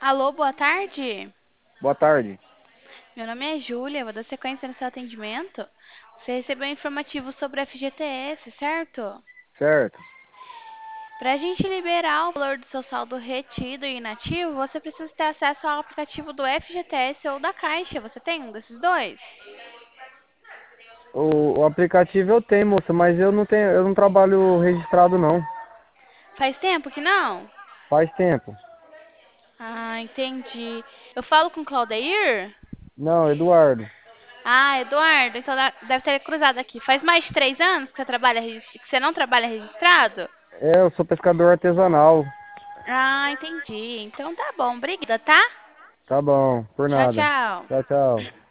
Alô, boa tarde. Boa tarde. Meu nome é Júlia, vou dar sequência no seu atendimento. Você recebeu um informativo sobre o FGTS, certo? Certo. Para a gente liberar o valor do seu saldo retido e inativo, você precisa ter acesso ao aplicativo do FGTS ou da Caixa. Você tem um desses dois? O aplicativo eu tenho, moça, mas eu não trabalho registrado não. Faz tempo que não? Faz tempo. Ah, entendi. Eu falo com o Claudeir? Não, Eduardo. Ah, Eduardo, então deve ter cruzado aqui. Faz mais de 3 anos que você que você não trabalha registrado? É, eu sou pescador artesanal. Ah, entendi. Então tá bom. Obrigada, tá? Tá bom, por Tchau, nada. tchau. Tchau, tchau.